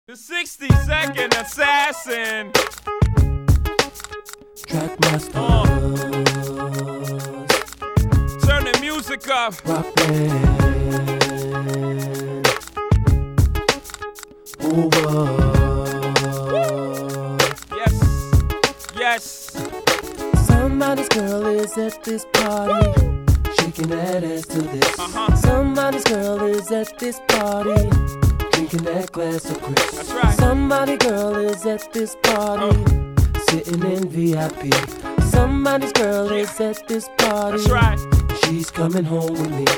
The 60-second assassin. Trackmaster. Turn the music up. Rock band. Over. Yes. Somebody's girl is at this party. Shaking that ass to this. Somebody's girl is at this party. Drinking that glass of Chris. That's right. Somebody's girl is at this party. Sitting in VIP. Somebody's girl is at this party. That's right. She's coming home with me.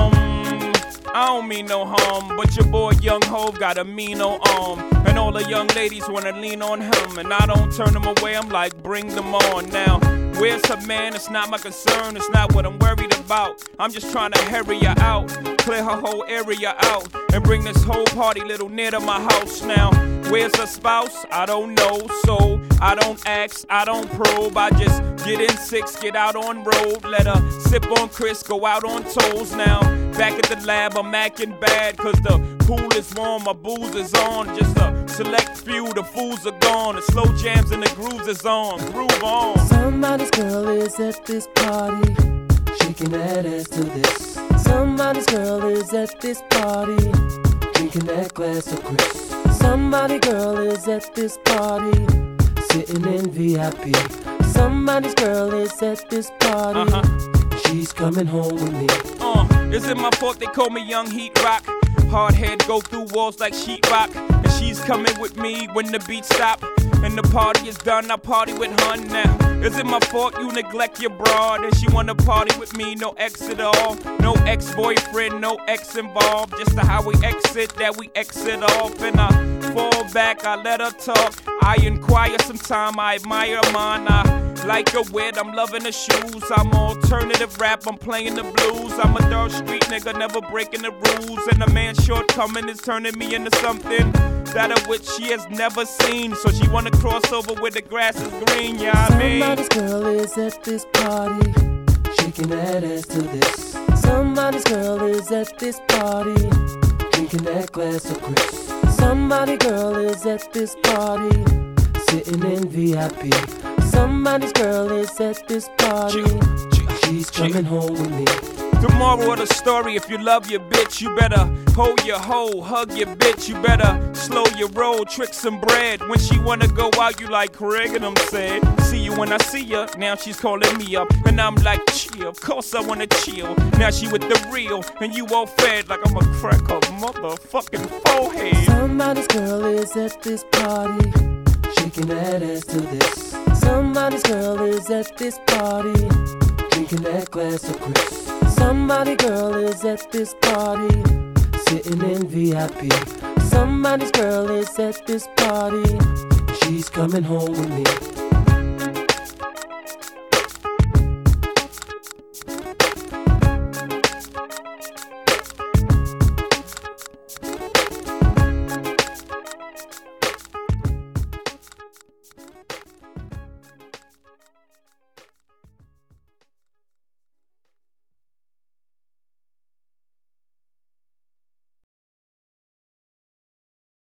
I don't mean no harm, but your boy Young Hov got a mean old arm. And all the young ladies wanna lean on him, and I don't turn them away, I'm like, bring them on. Now, where's her man? It's not my concern, it's not what I'm worried about. I'm just trying to hurry her out, clear her whole area out, and bring this whole party little near to my house. Now, where's her spouse? I don't know, so I don't ask, I don't probe. I just get in 6, get out on road, let her sip on Chris, go out on toes. Now, back at the lab, I'm acting bad, cause the pool is warm, my booze is on. Just a select few, the fools are gone. The slow jams and the grooves is on, groove on. Somebody's girl is at this party, shaking that ass to this. Somebody's girl is at this party, drinking that glass of Chris. Somebody's girl is at this party, sitting in VIP. Somebody's girl is at this party. She's coming home with me. Is it my fault they call me Young Heat Rock? Hard head go through walls like sheetrock. And she's coming with me when the beat stop. And the party is done, I party with her now. Is it my fault you neglect your broad? And she wanna party with me, no ex at all. No ex-boyfriend, no ex involved. Just the how we exit, that we exit off. And I fall back, I let her talk. I inquire sometime, I admire mine. I like her wit, I'm loving her shoes. I'm alternative rap, I'm playing the blues. I'm a dark street nigga, never breaking the rules. And a man's shortcoming is turning me into something that of which she has never seen. So she wanna cross over where the grass is green, yeah, I mean. Somebody's girl is at this party, shaking that ass to this. Somebody's girl is at this party, drinking that glass of Chris. Somebody's girl is at this party, sitting in VIP. Somebody's girl is at this party. She's coming home with me. The moral of the story, if you love your bitch, you better hold your hoe, hug your bitch. You better slow your roll, trick some bread. When she wanna go out, you like Craig and I'm said, see you when I see ya. Now she's calling me up, and I'm like, chill, of course I wanna chill. Now she with the real, and you all fed like I'm a crack her motherfucking forehead. Somebody's girl is at this party, shaking that ass to this. Somebody's girl is at this party, drinking that glass of Chris. Somebody's girl is at this party, sitting in VIP. Somebody's girl is at this party. She's coming home with me.